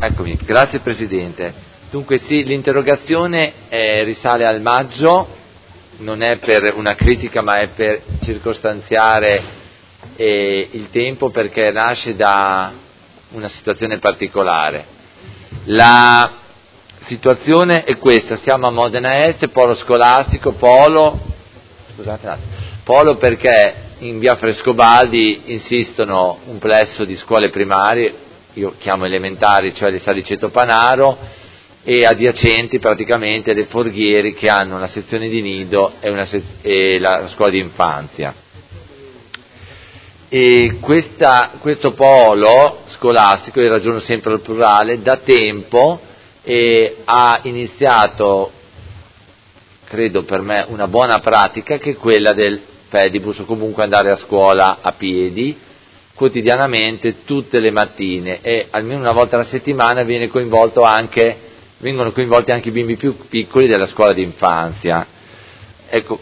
Eccomi, grazie Presidente. Dunque sì, l'interrogazione risale al maggio, non è per una critica ma è per circostanziare il tempo, perché nasce da una situazione particolare. La situazione è questa: siamo a Modena Est, polo scolastico, polo perché in via Frescobaldi insistono un plesso di scuole primarie, io chiamo elementari, cioè le Saliceto Panaro, e adiacenti praticamente le Forghieri, che hanno una sezione di nido e la scuola di infanzia. E questo polo scolastico, io ragiono sempre al plurale, da tempo ha iniziato, credo per me, una buona pratica, che è quella del pedibus, o comunque andare a scuola a piedi quotidianamente tutte le mattine, e almeno una volta alla settimana vengono coinvolti anche i bimbi più piccoli della scuola di infanzia. Ecco,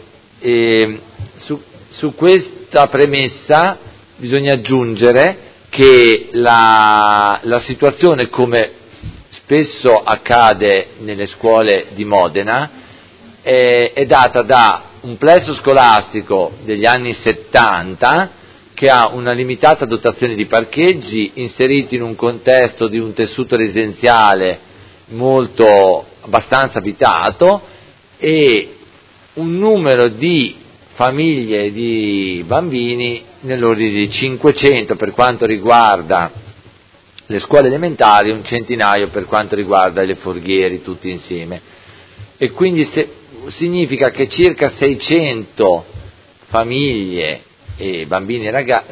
su questa premessa bisogna aggiungere che la situazione, come spesso accade nelle scuole di Modena, è data da un plesso scolastico degli anni 70 che ha una limitata dotazione di parcheggi, inseriti in un contesto di un tessuto residenziale abbastanza abitato, e un numero di famiglie di bambini nell'ordine di 500 per quanto riguarda le scuole elementari, un centinaio per quanto riguarda le Forghieri, tutti insieme. E quindi significa che circa 600 famiglie e bambini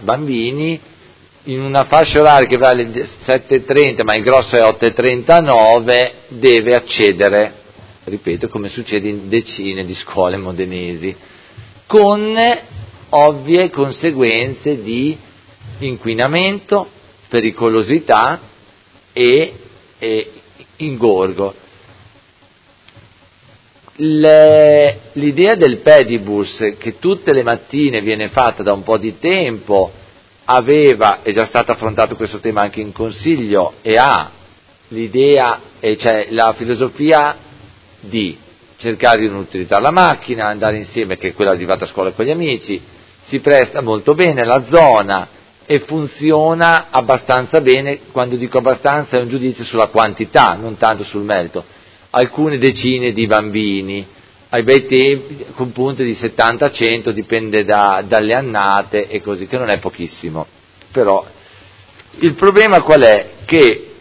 in una fascia oraria che va alle 7:30, ma il grosso è 8:39, deve accedere, ripeto, come succede in decine di scuole modenesi, con ovvie conseguenze di inquinamento, pericolosità e ingorgo. L'idea del pedibus, che tutte le mattine viene fatta da un po' di tempo, è già stato affrontato questo tema anche in Consiglio, e ha l'idea, cioè la filosofia di cercare di non utilizzare la macchina, andare insieme, che è quella arrivata a scuola con gli amici, si presta molto bene alla zona e funziona abbastanza bene. Quando dico abbastanza è un giudizio sulla quantità, non tanto sul merito. Alcune decine di bambini, ai bei tempi, con punte di 70-100, dipende dalle annate e così, che non è pochissimo. Però il problema qual è? Che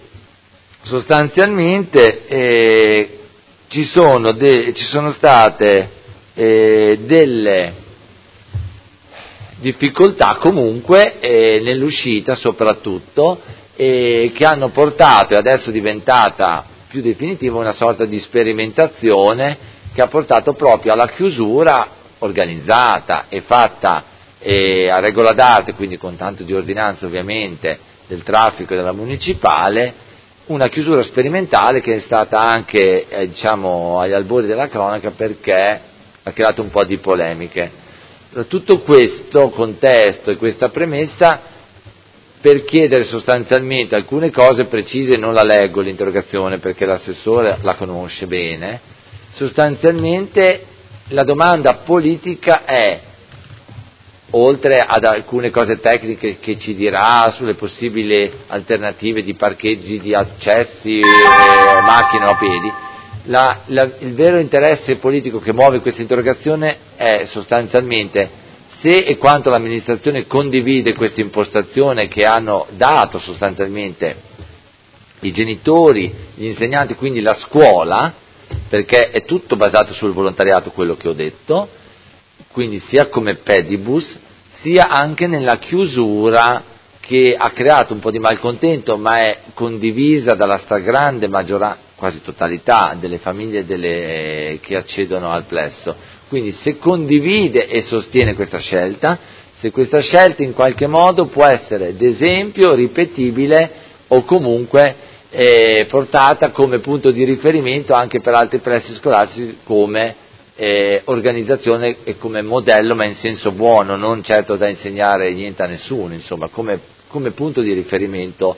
sostanzialmente ci sono state delle difficoltà comunque nell'uscita, soprattutto, che hanno portato, e adesso è diventata più definitiva, una sorta di sperimentazione che ha portato proprio alla chiusura organizzata e fatta a regola d'arte, quindi con tanto di ordinanza ovviamente del traffico della municipale, una chiusura sperimentale che è stata anche agli albori della cronaca, perché ha creato un po' di polemiche. Tutto questo contesto e questa premessa per chiedere sostanzialmente alcune cose precise. Non la leggo l'interrogazione perché l'assessore la conosce bene. Sostanzialmente la domanda politica è, oltre ad alcune cose tecniche che ci dirà sulle possibili alternative di parcheggi, di accessi, macchine o a piedi, il vero interesse politico che muove questa interrogazione è sostanzialmente se e quanto l'amministrazione condivide questa impostazione che hanno dato sostanzialmente i genitori, gli insegnanti, quindi la scuola, perché è tutto basato sul volontariato, quello che ho detto, quindi sia come pedibus, sia anche nella chiusura che ha creato un po' di malcontento, ma è condivisa dalla stragrande maggioranza, quasi totalità, delle famiglie che accedono al plesso. Quindi se condivide e sostiene questa scelta, se questa scelta in qualche modo può essere d'esempio, ripetibile o comunque portata come punto di riferimento anche per altri plessi scolastici, come organizzazione e come modello, ma in senso buono, non certo da insegnare niente a nessuno, insomma, come punto di riferimento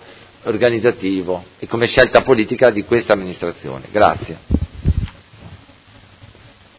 organizzativo e come scelta politica di questa amministrazione. Grazie.